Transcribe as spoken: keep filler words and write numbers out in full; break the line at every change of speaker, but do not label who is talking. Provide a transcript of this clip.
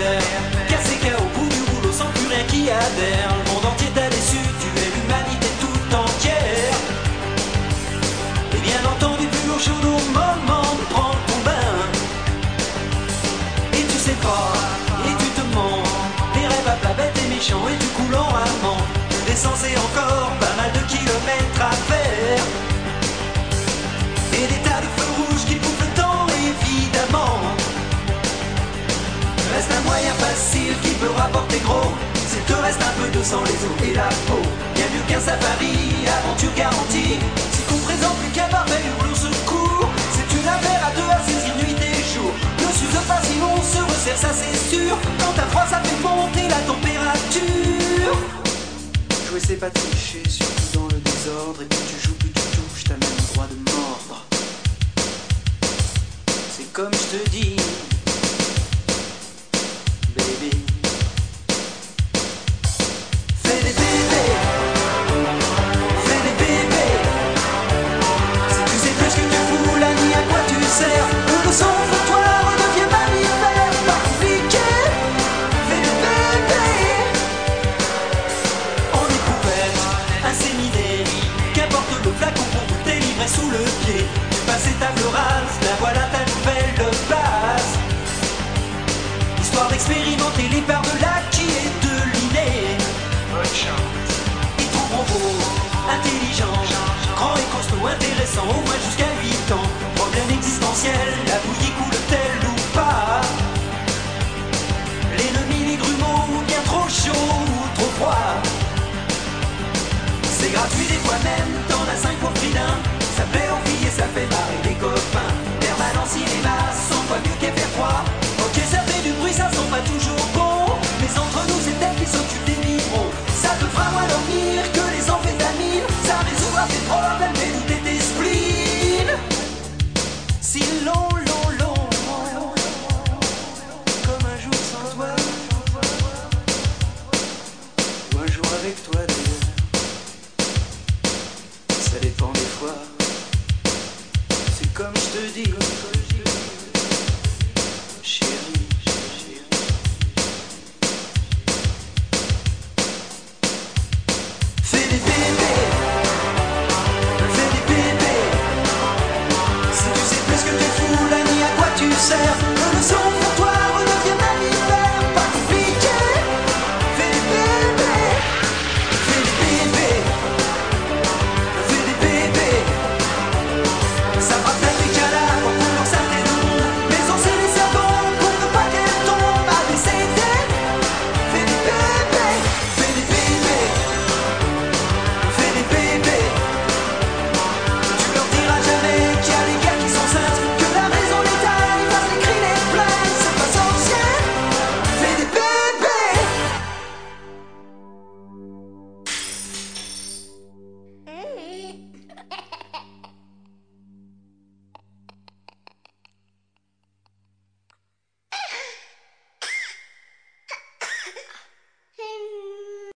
faire. Cassé K O, bout du rouleau, sans plus rien qui adhère. Le monde entier t'a déçu, tu es l'humanité tout entière. Et bien entendu, plus au chaud au moment de prendre ton bain. Et tu sais pas, et tu te mens, tes rêves à plat bêtes et méchants, et tu coules en amant. L'essence et encore pas mal de kilomètres à faire. Et des tas de feux rouges qui bouffent le temps, évidemment. Reste un moyen facile qui peut rapporter gros. S'il te reste un peu de sang, les os et la peau. Bien mieux qu'un safari, aventure garantie. Si qu'on présente plus qu'un parfait hurle au secours. C'est une affaire à deux à saisir nuit et jour. Ne s'use pas sinon on se resserre, ça c'est sûr. Quand t'as froid ça fait monter la température. Jouer c'est pas tricher, surtout dans le désordre. Et plus tu joues, plus tu touches, t'as même le droit de mordre. C'est comme je te dis, baby. Fais des bébés, fais des bébés. Si tu sais plus ce que tu fous, la nuit à quoi tu sers. Le sang de toi redevient mammifère, pas compliqué. Fais des bébés. En éprouvette, inséminé, qu'importe le flacon pour tout délivrer sous le pied. Tu passes table rase, la voilà ta nouvelle base. Histoire d'expérimenter les parts de l'acquis et de l'inné.
Bonne chance.
Ils trouveront beau, intelligent, grand et costaud, intéressant, au moins jusqu'à huit ans. Problème existentiel, la bouillie